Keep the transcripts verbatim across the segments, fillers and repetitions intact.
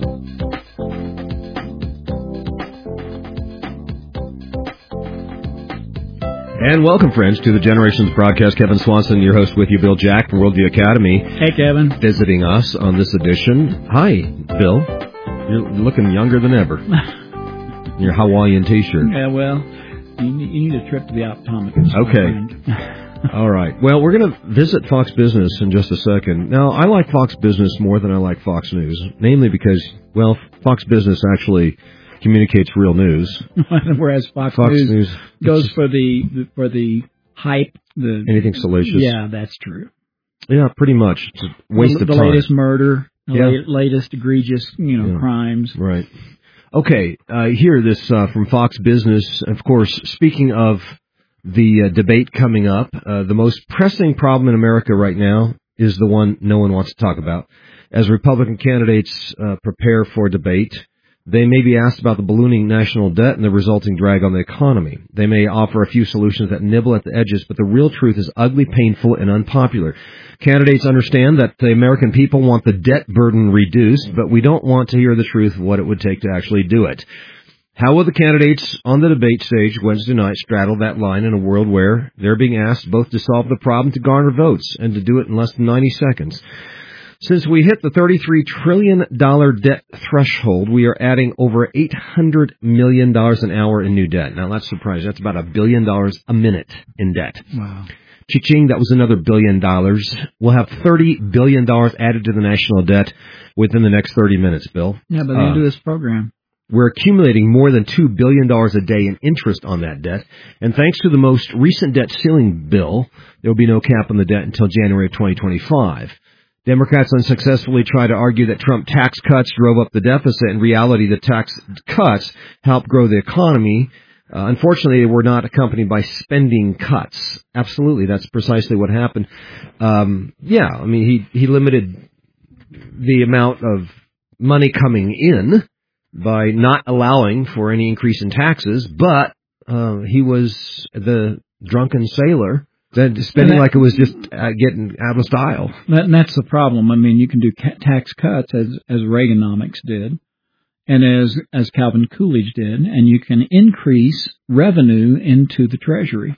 And welcome, friends, to the Generations broadcast. Kevin Swanson, your host, with you, Bill Jack from Worldview Academy. Hey, Kevin. Visiting us on this edition. Hi, Bill. You're looking younger than ever. Your Hawaiian T-shirt. Yeah, well, you need, you need a trip to the optometrist. Okay. All right. Well, we're going to visit Fox Business in just a second. Now, I like Fox Business more than I like Fox News, namely because, well, Fox Business actually communicates real news, whereas Fox, Fox News, News goes for the for the hype. The anything salacious. Yeah, that's true. Yeah, pretty much. It's a waste the, of the time. The latest murder, the yeah. la- latest egregious, you know, yeah. crimes. Right. Okay. Uh, here, this uh, from Fox Business. Of course, speaking of the uh, debate coming up, uh, the most pressing problem in America right now is the one no one wants to talk about. As Republican candidates uh, prepare for debate, they may be asked about the ballooning national debt and the resulting drag on the economy. They may offer a few solutions that nibble at the edges, but the real truth is ugly, painful, and unpopular. Candidates understand that the American people want the debt burden reduced, but we don't want to hear the truth of what it would take to actually do it. How will the candidates on the debate stage Wednesday night straddle that line in a world where they're being asked both to solve the problem, to garner votes, and to do it in less than ninety seconds? Since we hit the thirty-three trillion dollars debt threshold, we are adding over eight hundred million dollars an hour in new debt. Now, that's surprising. That's about a billion dollars a minute in debt. Wow. Cha-ching, that was another billion dollars. We'll have thirty billion dollars added to the national debt within the next thirty minutes, Bill. Yeah, by the uh, end of this program. We're accumulating more than two billion dollars a day in interest on that debt. And thanks to the most recent debt ceiling bill, there will be no cap on the debt until January of twenty twenty-five. Democrats unsuccessfully try to argue that Trump tax cuts drove up the deficit. In reality, the tax cuts helped grow the economy. Uh, unfortunately, they were not accompanied by spending cuts. Absolutely, that's precisely what happened. Um, yeah, I mean, he, he limited the amount of money coming in by not allowing for any increase in taxes, but uh, he was the drunken sailor. Spending that, like it was just uh, getting out of style. That, and that's the problem. I mean, you can do ca- tax cuts as as Reaganomics did, and as as Calvin Coolidge did, and you can increase revenue into the Treasury.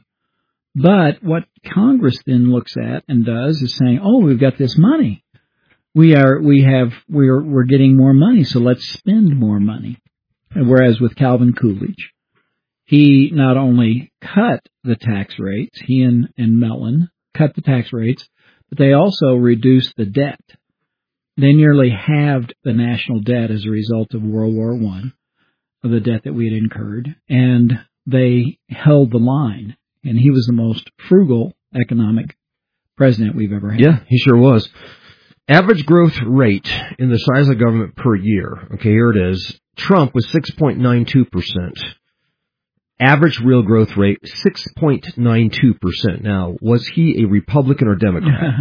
But what Congress then looks at and does is saying, "Oh, we've got this money. We are we have we're we're getting more money, so let's spend more money." And whereas with Calvin Coolidge, he not only cut the tax rates, he and, and Mellon cut the tax rates, but they also reduced the debt. They nearly halved the national debt as a result of World War One, of the debt that we had incurred, and they held the line. And he was the most frugal economic president we've ever had. Yeah, he sure was. Average growth rate in the size of government per year. Okay, here it is. Trump was six point nine two percent. Average real growth rate, six point nine two percent. Now, was he a Republican or Democrat?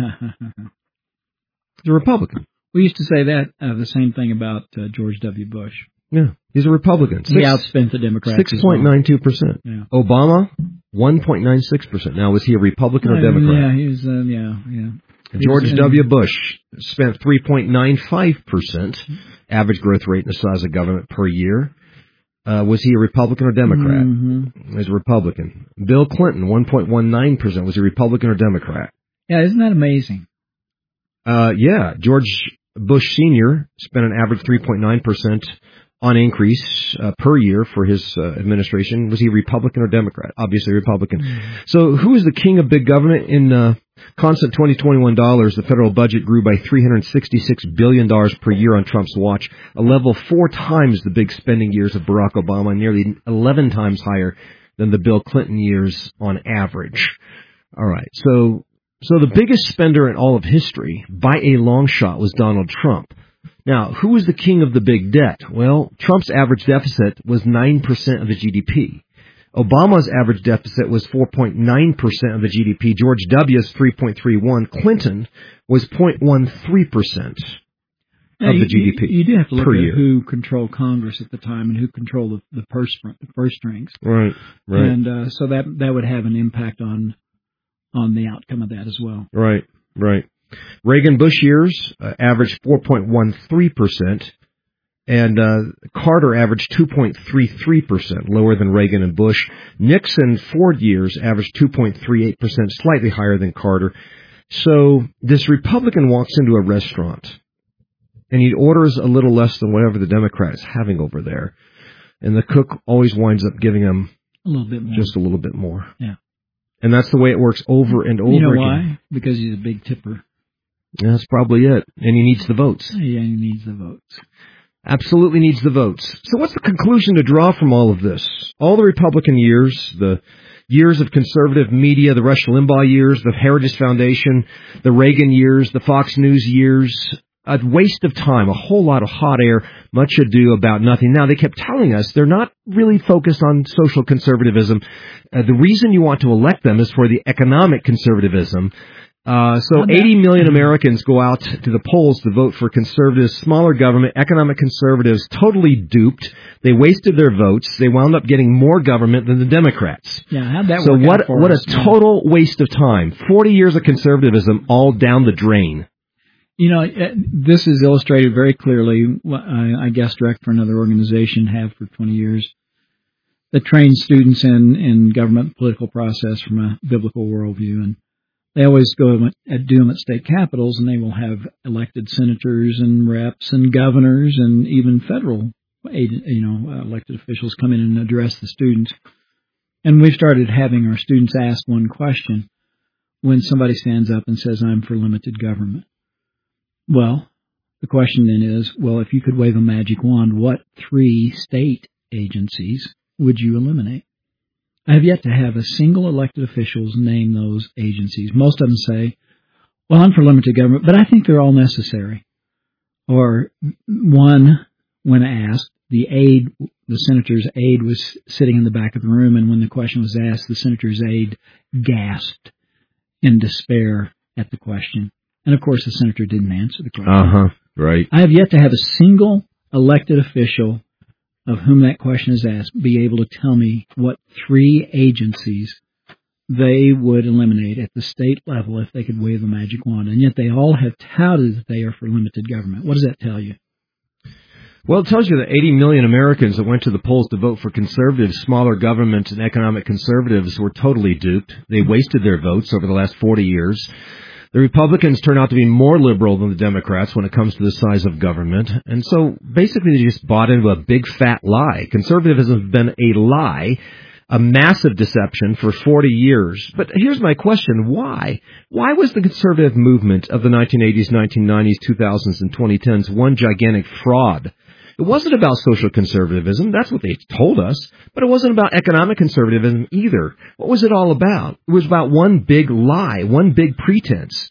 He's a Republican. We used to say that, uh, the same thing about uh, George W. Bush. Yeah, he's a Republican. He outspent the Democrats. six point nine two percent. Yeah. Obama, one point nine six percent. Now, was he a Republican or Democrat? Yeah, he was, uh, yeah, yeah. George W. Bush spent three point nine five percent average growth rate in the size of government per year. Uh, was he a Republican or Democrat? Mm-hmm. He was a Republican. Bill Clinton, one point one nine percent. Was he Republican or Democrat? Yeah, isn't that amazing? Uh, yeah. George Bush Senior spent an average three point nine percent on increase uh, per year for his uh, administration. Was he Republican or Democrat? Obviously Republican. Mm-hmm. So who is the king of big government? In uh, constant twenty twenty-one dollars, the federal budget grew by three hundred sixty-six billion dollars per year on Trump's watch, a level four times the big spending years of Barack Obama, and nearly eleven times higher than the Bill Clinton years on average. All right, so so the biggest spender in all of history, by a long shot, was Donald Trump. Now, who was the king of the big debt? Well, Trump's average deficit was nine percent of the G D P. Obama's average deficit was four point nine percent of the G D P. George W.'s three point three one. Clinton was zero point one three percent of you, the G D P. You, you do have to look per at year. Who controlled Congress at the time and who controlled the, the purse the purse strings. Right, right. And uh, so that that would have an impact on on the outcome of that as well. Right, right. Reagan Bush years uh, averaged four point one three percent. And uh, Carter averaged two point three three percent, lower than Reagan and Bush. Nixon, Ford years, averaged two point three eight percent, slightly higher than Carter. So this Republican walks into a restaurant, and he orders a little less than whatever the Democrat is having over there. And the cook always winds up giving him a little bit more. Just a little bit more. Yeah. And that's the way it works over and over again. You know again. why? Because he's a big tipper. That's probably it. And he needs the votes. Yeah, he needs the votes. Absolutely needs the votes. So what's the conclusion to draw from all of this? All the Republican years, the years of conservative media, the Rush Limbaugh years, the Heritage Foundation, the Reagan years, the Fox News years, a waste of time, a whole lot of hot air, much ado about nothing. Now, they kept telling us they're not really focused on social conservatism. Uh, the reason you want to elect them is for the economic conservatism. Uh, so eighty million Americans go out to the polls to vote for conservatives, smaller government, economic conservatives, totally duped. They wasted their votes. They wound up getting more government than the Democrats. Yeah, how'd that so work what, out for what us? a total waste of time. forty years of conservatism all down the drain. You know, this is illustrated very clearly. I guest direct for another organization, have for twenty years, that trains students in, in government political process from a biblical worldview. And they always go and do them at state capitals, and they will have elected senators and reps and governors and even federal, you know, elected officials come in and address the students. And we've started having our students ask one question when somebody stands up and says, "I'm for limited government." Well, the question then is, well, if you could wave a magic wand, what three state agencies would you eliminate? I have yet to have a single elected officials name those agencies. Most of them say, well, I'm for limited government, but I think they're all necessary. Or one, when asked, the aide, the senator's aide was sitting in the back of the room, and when the question was asked, the senator's aide gasped in despair at the question. And, of course, the senator didn't answer the question. Uh-huh, right. I have yet to have a single elected official of whom that question is asked be able to tell me what three agencies they would eliminate at the state level if they could wave a magic wand. And yet they all have touted that they are for limited government. What does that tell you? Well, it tells you that eighty million Americans that went to the polls to vote for conservatives, smaller government, and economic conservatives were totally duped. They wasted their votes over the last forty years. The Republicans turn out to be more liberal than the Democrats when it comes to the size of government. And so basically they just bought into a big fat lie. Conservatism has been a lie, a massive deception for forty years. But here's my question. Why? Why was the conservative movement of the nineteen eighties, nineteen nineties, two thousands, and twenty tens one gigantic fraud? It wasn't about social conservatism. That's what they told us. But it wasn't about economic conservatism either. What was it all about? It was about one big lie, one big pretense.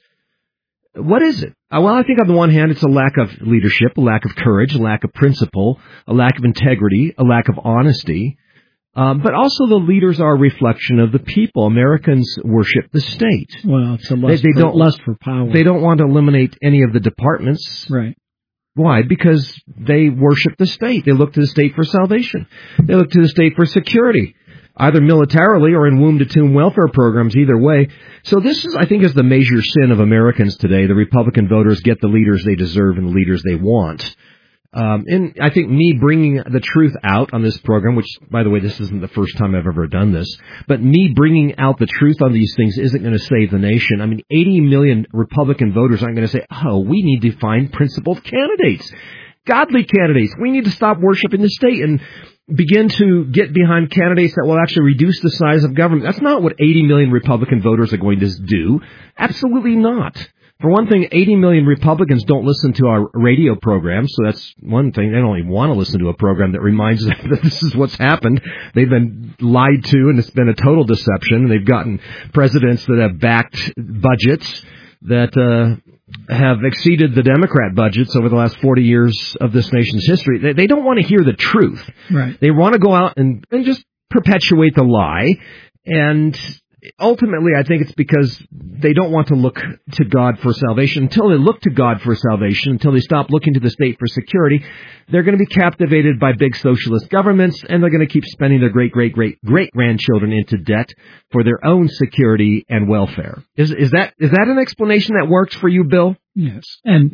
What is it? Well, I think on the one hand, it's a lack of leadership, a lack of courage, a lack of principle, a lack of integrity, a lack of honesty. Um, but also the leaders are a reflection of the people. Americans worship the state. Well, it's a lust, they, they for, don't, lust for power. They don't want to eliminate any of the departments. Right. Why? Because they worship the state. They look to the state for salvation. They look to the state for security, either militarily or in womb-to-tomb welfare programs, either way. So this, is, I think, is the major sin of Americans today. The Republican voters get the leaders they deserve and the leaders they want. Um, and I think me bringing the truth out on this program, which, by the way, this isn't the first time I've ever done this, but me bringing out the truth on these things isn't going to save the nation. I mean, eighty million Republican voters aren't going to say, oh, we need to find principled candidates, godly candidates. We need to stop worshiping the state and begin to get behind candidates that will actually reduce the size of government. That's not what eighty million Republican voters are going to do. Absolutely not. For one thing, eighty million Republicans don't listen to our radio program, so that's one thing. They don't even want to listen to a program that reminds them that this is what's happened. They've been lied to, and it's been a total deception. They've gotten presidents that have backed budgets that uh, have exceeded the Democrat budgets over the last forty years of this nation's history. They, they don't want to hear the truth. Right. They want to go out and, and just perpetuate the lie, and ultimately, I think it's because they don't want to look to God for salvation. Until they look to God for salvation, until they stop looking to the state for security, they're going to be captivated by big socialist governments, and they're going to keep spending their great, great, great, great grandchildren into debt for their own security and welfare. Is is that is that an explanation that works for you, Bill? Yes. And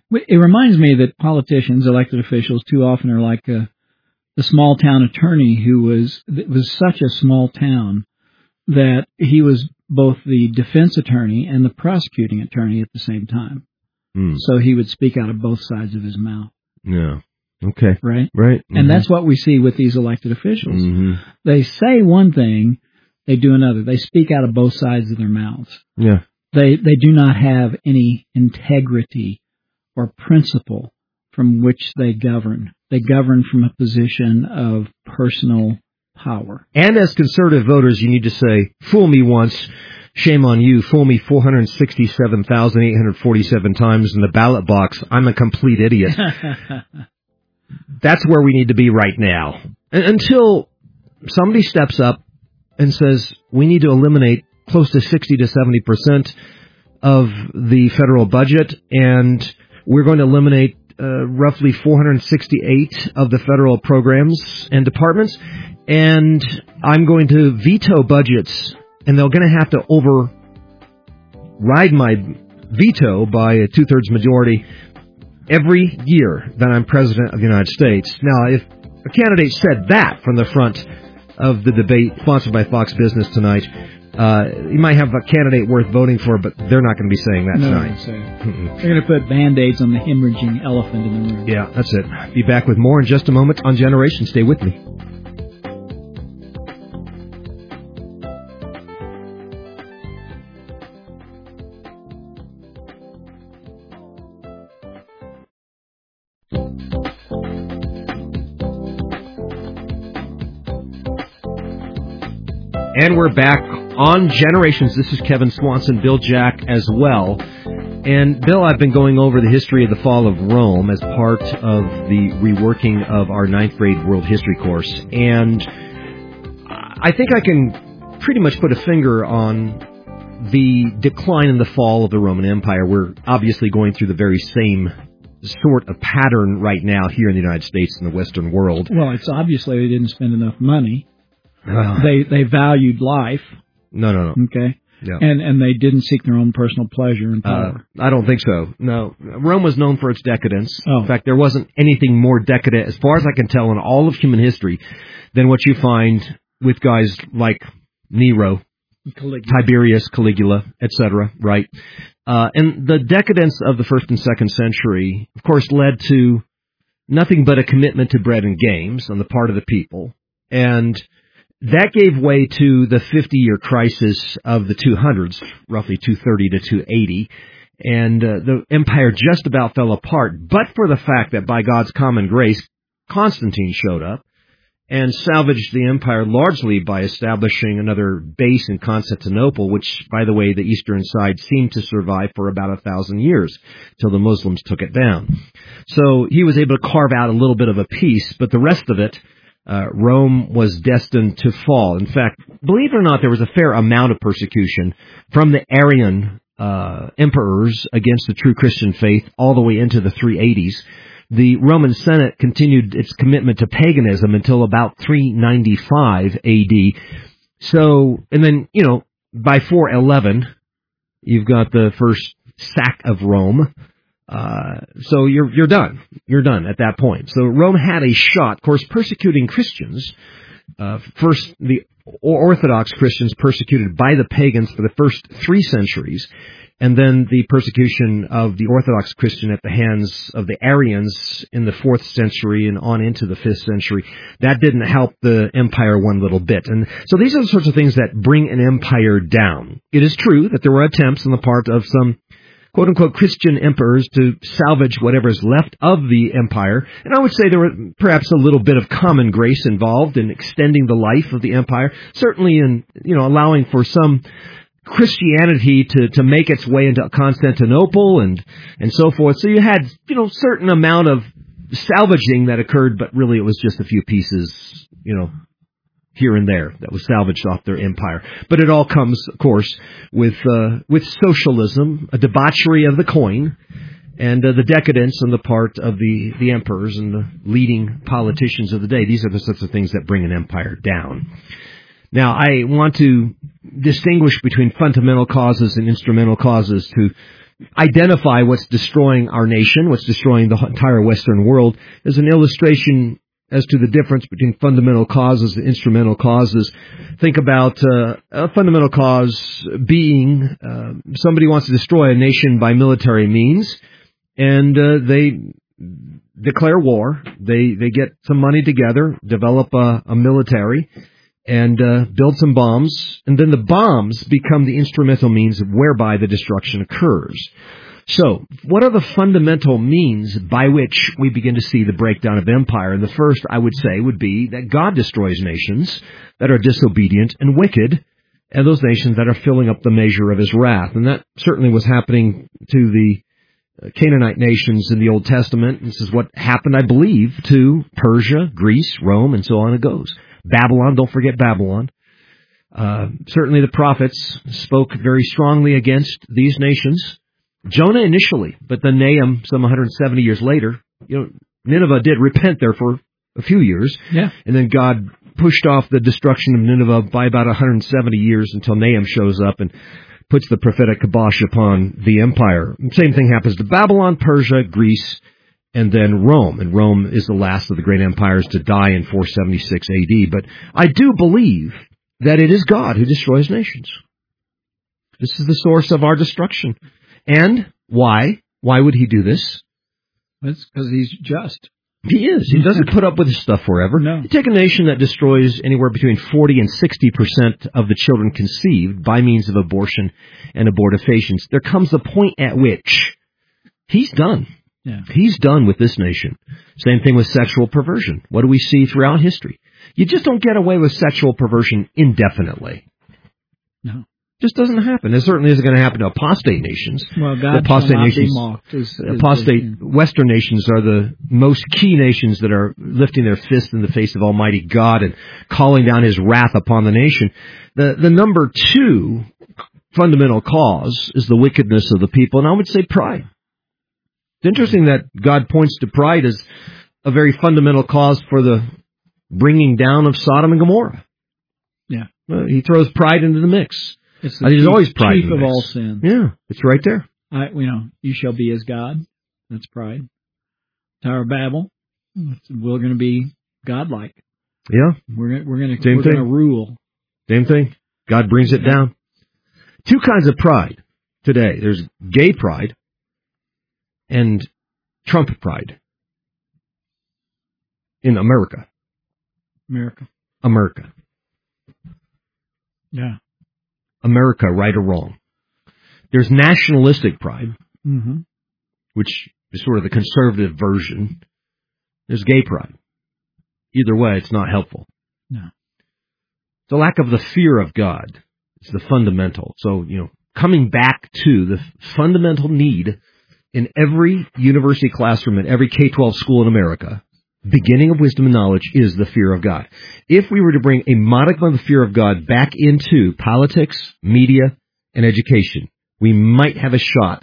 It reminds me that politicians, elected officials, too often are like a, a small town attorney who was it was such a small town that he was both the defense attorney and the prosecuting attorney at the same time. Mm. So he would speak out of both sides of his mouth. Yeah. Okay. Right? Right. Mm-hmm. And that's what we see with these elected officials. Mm-hmm. They say one thing, they do another. They speak out of both sides of their mouths. Yeah. They they do not have any integrity or principle from which they govern. They govern from a position of personal power. And as conservative voters, you need to say, fool me once, shame on you. Fool me four hundred sixty-seven thousand eight hundred forty-seven times in the ballot box. I'm a complete idiot. That's where we need to be right now. Until somebody steps up and says, we need to eliminate close to sixty to seventy percent of the federal budget, and we're going to eliminate uh, roughly four hundred sixty-eight of the federal programs and departments, and I'm going to veto budgets, and they're going to have to override my veto by a two-thirds majority every year that I'm president of the United States. Now, if a candidate said that from the front of the debate sponsored by Fox Business tonight, uh, you might have a candidate worth voting for, but they're not going to be saying that no, tonight. So they're going to put Band-Aids on the hemorrhaging elephant in the room. Yeah, that's it. Be back with more in just a moment on Generation. Stay with me. And we're back on Generations. This is Kevin Swanson, Bill Jack as well. And Bill, I've been going over the history of the fall of Rome as part of the reworking of our ninth grade world history course. And I think I can pretty much put a finger on the decline and the fall of the Roman Empire. We're obviously going through the very same sort of pattern right now here in the United States and the Western world. Well, it's obviously they didn't spend enough money. Uh, they they valued life. No, no, no. Okay. Yeah. And and they didn't seek their own personal pleasure and power. Uh, I don't think so. No. Rome was known for its decadence. Oh. In fact, there wasn't anything more decadent, as far as I can tell, in all of human history than what you find with guys like Nero, Caligula. Tiberius, Caligula, et cetera, right? Uh, and the decadence of the first and second century, of course, led to nothing but a commitment to bread and games on the part of the people. And that gave way to the fifty-year crisis of the two hundreds, roughly two thirty to two eighty, and uh, the empire just about fell apart, but for the fact that by God's common grace, Constantine showed up and salvaged the empire largely by establishing another base in Constantinople, which, by the way, the eastern side seemed to survive for about a thousand years, till the Muslims took it down. So he was able to carve out a little bit of a piece, but the rest of it, Uh, Rome was destined to fall. In fact, believe it or not, there was a fair amount of persecution from the Arian uh, emperors against the true Christian faith all the way into the three eighties. The Roman Senate continued its commitment to paganism until about three ninety-five A D. So, and then, you know, by four eleven, you've got the first sack of Rome. Uh, so you're, you're done. You're done at that point. So Rome had a shot, of course, persecuting Christians. Uh, first, the Orthodox Christians persecuted by the pagans for the first three centuries. And then the persecution of the Orthodox Christian at the hands of the Arians in the fourth century and on into the fifth century. That didn't help the empire one little bit. And so these are the sorts of things that bring an empire down. It is true that there were attempts on the part of some quote-unquote Christian emperors to salvage whatever is left of the empire. And I would say there were perhaps a little bit of common grace involved in extending the life of the empire, certainly in, you know, allowing for some Christianity to, to make its way into Constantinople and, and so forth. So you had, you know, certain amount of salvaging that occurred, but really it was just a few pieces, you know, here and there that was salvaged off their empire. But it all comes, of course, with uh, with socialism, a debauchery of the coin, and uh, the decadence on the part of the, the emperors and the leading politicians of the day. These are the sorts of things that bring an empire down. Now, I want to distinguish between fundamental causes and instrumental causes to identify what's destroying our nation, what's destroying the entire Western world, as an illustration as to the difference between fundamental causes and instrumental causes. Think about uh, a fundamental cause being uh, somebody wants to destroy a nation by military means, and uh, they declare war. They they get some money together, develop a, a military, and uh, build some bombs, and then the bombs become the instrumental means whereby the destruction occurs. So, what are the fundamental means by which we begin to see the breakdown of empire? And the first, I would say, would be that God destroys nations that are disobedient and wicked, and those nations that are filling up the measure of His wrath. And that certainly was happening to the Canaanite nations in the Old Testament. This is what happened, I believe, to Persia, Greece, Rome, and so on it goes. Babylon, don't forget Babylon. Uh, certainly the prophets spoke very strongly against these nations. Jonah initially, but then Nahum some one hundred seventy years later. You know, Nineveh did repent there for a few years. Yeah. And then God pushed off the destruction of Nineveh by about one hundred seventy years until Nahum shows up and puts the prophetic kibosh upon the empire. The same thing happens to Babylon, Persia, Greece, and then Rome. And Rome is the last of the great empires to die in four seventy-six A D. But I do believe that it is God who destroys nations. This is the source of our destruction. And why? Why would He do this? It's because He's just. He is. He doesn't put up with this stuff forever. No. You take a nation that destroys anywhere between forty and sixty percent of the children conceived by means of abortion and abortifacients. There comes a point at which He's done. Yeah. He's done with this nation. Same thing with sexual perversion. What do we see throughout history? You just don't get away with sexual perversion indefinitely. No. Just doesn't happen. It certainly isn't going to happen to apostate nations. Well, God apostate shall not nations, be mocked. Is, is apostate the, Western nations are the most key nations that are lifting their fists in the face of Almighty God and calling down His wrath upon the nation. The the number two fundamental cause is the wickedness of the people, and I would say pride. It's interesting that God points to pride as a very fundamental cause for the bringing down of Sodom and Gomorrah. Yeah. Well, He throws pride into the mix. It's the There's chief, always pride chief in the of mix. all sin. Yeah, it's right there. I, you know, you shall be as God. That's pride. Tower of Babel. We're going to be godlike. Yeah. We're we're going to Same we're thing. going to rule. Same thing. God brings it down. Two kinds of pride today. There's gay pride and Trump pride in America. America. America. Yeah. America, right or wrong. There's nationalistic pride, Mm-hmm. which is sort of the conservative version. There's gay pride. Either way, it's not helpful. No. The lack of the fear of God is the fundamental. So, you know, coming back to the fundamental need in every university classroom, in every K twelve school in America, beginning of wisdom and knowledge is the fear of God. If we were to bring a modicum of the fear of God back into politics, media, and education, we might have a shot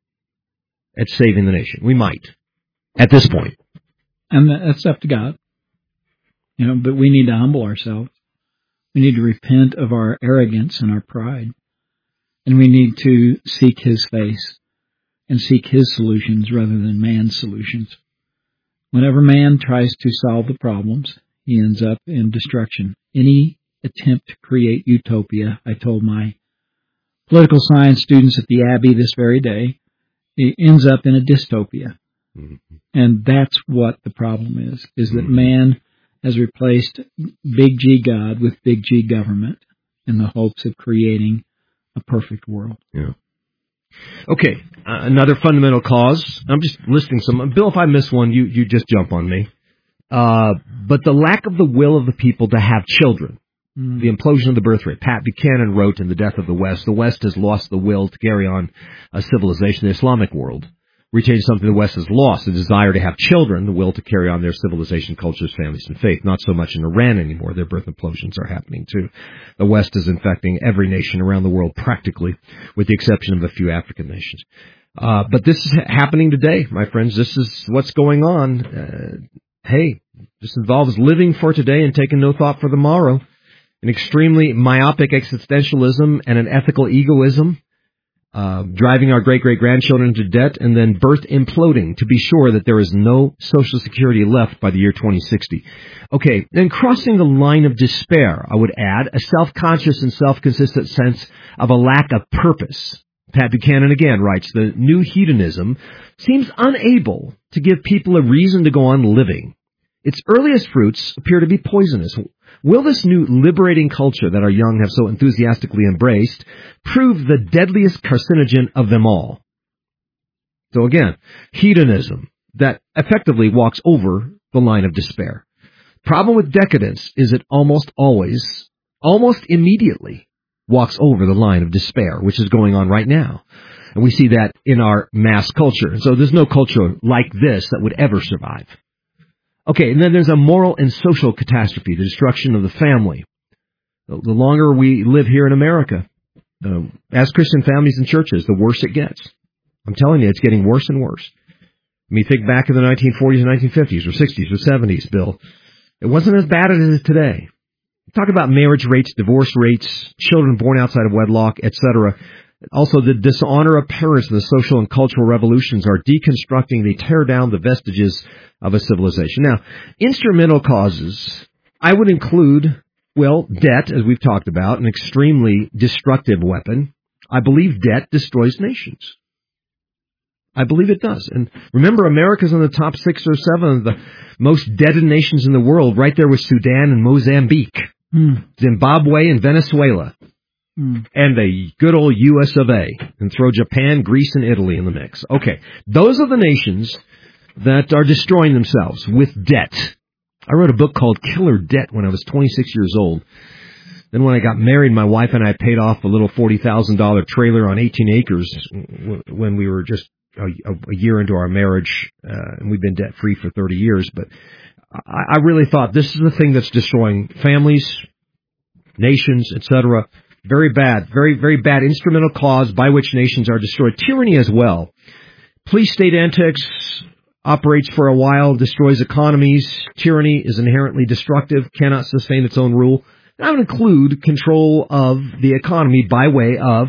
at saving the nation. We might. At this point. And that's up to God. You know, but we need to humble ourselves. We need to repent of our arrogance and our pride. And we need to seek His face and seek His solutions rather than man's solutions. Whenever man tries to solve the problems, he ends up in destruction. Any attempt to create utopia, I told my political science students at the Abbey this very day, it ends up in a dystopia. Mm-hmm. And that's what the problem is, is that mm-hmm. man has replaced big G God with big G government in the hopes of creating a perfect world. Yeah. Okay, uh, another fundamental cause. I'm just listing some. Bill, if I miss one, you, you just jump on me. Uh, but the lack of the will of the people to have children. Mm. The implosion of the birth rate. Pat Buchanan wrote in The Death of the West, the West has lost the will to carry on a civilization. The Islamic world retains something the West has lost, the desire to have children, the will to carry on their civilization, cultures, families, and faith. Not so much in Iran anymore. Their birth implosions are happening too. The West is infecting every nation around the world practically, with the exception of a few African nations. Uh, but this is happening today, my friends. This is what's going on. Uh, hey, this involves living for today and taking no thought for the morrow. An extremely myopic existentialism and an ethical egoism uh, driving our great-great-grandchildren into debt, and then birth imploding to be sure that there is no Social Security left by the year twenty sixty. Okay, then crossing the line of despair, I would add, a self-conscious and self-consistent sense of a lack of purpose. Pat Buchanan again writes, the new hedonism seems unable to give people a reason to go on living. Its earliest fruits appear to be poisonous. Will this new liberating culture that our young have so enthusiastically embraced prove the deadliest carcinogen of them all? So again, hedonism that effectively walks over the line of despair. Problem with decadence is it almost always, almost immediately walks over the line of despair, which is going on right now. And we see that in our mass culture. And so there's no culture like this that would ever survive. Okay, and then there's a moral and social catastrophe, the destruction of the family. The longer we live here in America, uh, as Christian families and churches, the worse it gets. I'm telling you, it's getting worse and worse. I mean, think back in the nineteen forties and nineteen fifties or sixties or seventies, Bill. It wasn't as bad as it is today. Talk about marriage rates, divorce rates, children born outside of wedlock, et cetera. Also, the dishonor of parents in the social and cultural revolutions are deconstructing. They tear down the vestiges of a civilization. Now, instrumental causes, I would include, well, debt, as we've talked about, an extremely destructive weapon. I believe debt destroys nations. I believe it does. And remember, America's in the top six or seven of the most debted nations in the world, right there with Sudan and Mozambique, mm. Zimbabwe and Venezuela. Mm. And the good old U S of A, and throw Japan, Greece, and Italy in the mix. Okay, those are the nations that are destroying themselves with debt. I wrote a book called Killer Debt when I was twenty-six years old. Then when I got married, my wife and I paid off a little forty thousand dollars trailer on eighteen acres when we were just a, a year into our marriage, uh, and we've been debt-free for thirty years. But I, I really thought this is the thing that's destroying families, nations, et cetera. Very bad, very, very bad instrumental cause by which nations are destroyed. Tyranny as well. Police state antics operates for a while, destroys economies. Tyranny is inherently destructive, cannot sustain its own rule. And I would include control of the economy by way of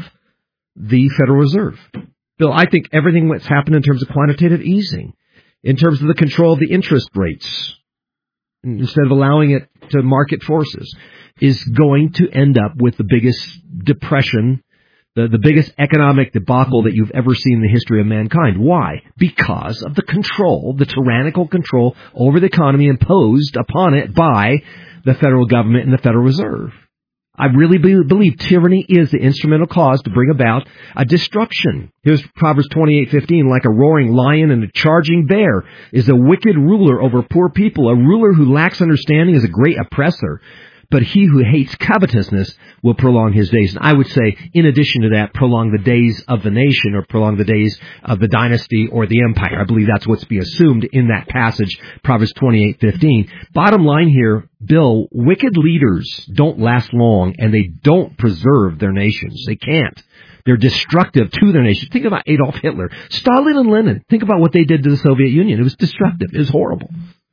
the Federal Reserve. Bill, I think everything that's happened in terms of quantitative easing, in terms of the control of the interest rates, instead of allowing it to market forces, is going to end up with the biggest depression, the, the biggest economic debacle that you've ever seen in the history of mankind. Why? Because of the control, the tyrannical control over the economy imposed upon it by the federal government and the Federal Reserve. I really be, believe tyranny is the instrumental cause to bring about a destruction. Here's Proverbs twenty-eight fifteen, like a roaring lion and a charging bear is a wicked ruler over poor people. A ruler who lacks understanding is a great oppressor. But he who hates covetousness will prolong his days. And I would say, in addition to that, prolong the days of the nation or prolong the days of the dynasty or the empire. I believe that's what's being assumed in that passage, Proverbs twenty-eight fifteen. Bottom line here, Bill, wicked leaders don't last long and they don't preserve their nations. They can't. They're destructive to their nation. Think about Adolf Hitler. Stalin and Lenin. Think about what they did to the Soviet Union. It was destructive. It was horrible.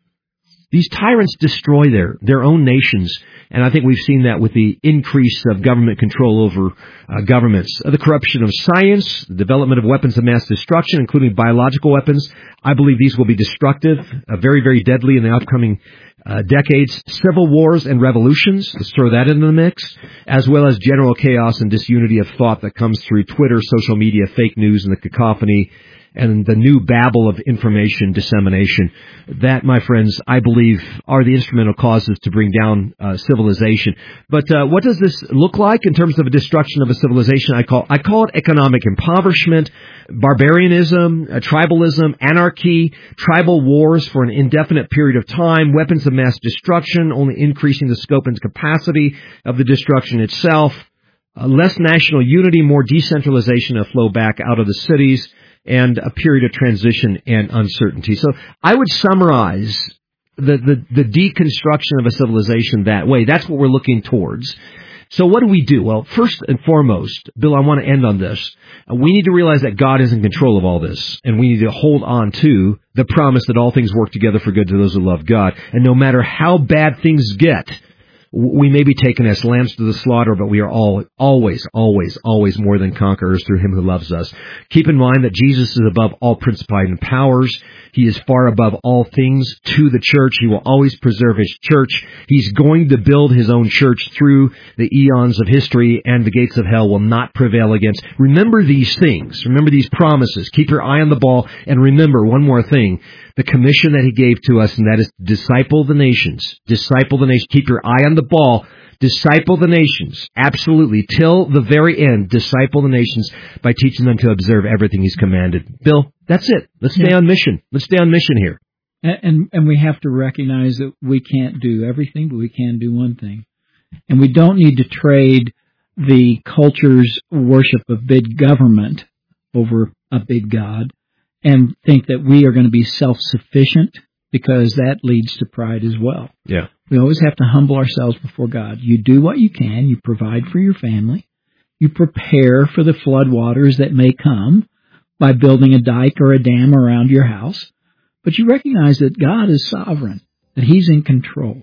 These tyrants destroy their, their own nations, and I think we've seen that with the increase of government control over uh, governments. Uh, the corruption of science, the development of weapons of mass destruction, including biological weapons. I believe these will be destructive, uh, very, very deadly in the upcoming uh, decades. Civil wars and revolutions, let's throw that into the mix, as well as general chaos and disunity of thought that comes through Twitter, social media, fake news, and the cacophony, and the new babble of information dissemination. That, my friends, I believe are the instrumental causes to bring down uh, civilization. But uh, what does this look like in terms of a destruction of a civilization? I call I call it economic impoverishment, barbarianism, uh, tribalism, anarchy, tribal wars for an indefinite period of time, weapons of mass destruction, only increasing the scope and capacity of the destruction itself, uh, less national unity, more decentralization of flow back out of the cities, and a period of transition and uncertainty. So I would summarize the, the, the deconstruction of a civilization that way. That's what we're looking towards. So what do we do? Well, first and foremost, Bill, I want to end on this. We need to realize that God is in control of all this, and we need to hold on to the promise that all things work together for good to those who love God. And no matter how bad things get, We may be taken as lambs to the slaughter, but we are all, always, always, always more than conquerors through him who loves us. Keep in mind that Jesus is above all principality and powers. He is far above all things to the church. He will always preserve his church. He's going to build his own church through the eons of history, and the gates of hell will not prevail against. Remember these things. Remember these promises. Keep your eye on the ball, and remember one more thing. The commission that he gave to us, and that is disciple the nations. Disciple the nations. Keep your eye on the ball. Disciple the nations. Absolutely. Till the very end, disciple the nations by teaching them to observe everything he's commanded. Bill, that's it. Let's stay yeah. on mission. Let's stay on mission here. And, and and we have to recognize that we can't do everything, but we can do one thing. And we don't need to trade the culture's worship of big government over a big God and think that we are going to be self-sufficient, because that leads to pride as well. Yeah. We always have to humble ourselves before God. You do what you can. You provide for your family. You prepare for the flood waters that may come by building a dike or a dam around your house. But you recognize that God is sovereign, that he's in control.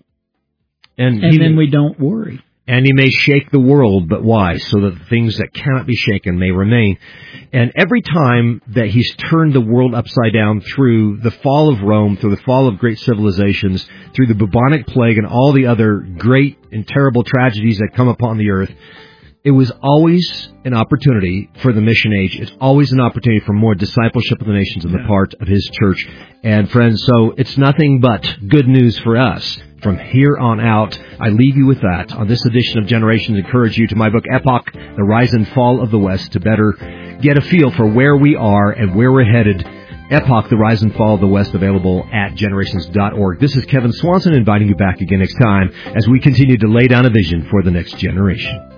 And, and then may, we don't worry. And he may shake the world, but why? So that the things that cannot be shaken may remain. And every time that he's turned the world upside down through the fall of Rome, through the fall of great civilizations, through the bubonic plague and all the other great and terrible tragedies that come upon the earth, it was always an opportunity for the mission age. It's always an opportunity for more discipleship of the nations on the part of his church. And friends, so it's nothing but good news for us. From here on out, I leave you with that. On this edition of Generations, I encourage you to my book, Epoch, The Rise and Fall of the West, to better get a feel for where we are and where we're headed. Epoch, The Rise and Fall of the West, available at generations dot org. This is Kevin Swanson inviting you back again next time as we continue to lay down a vision for the next generation.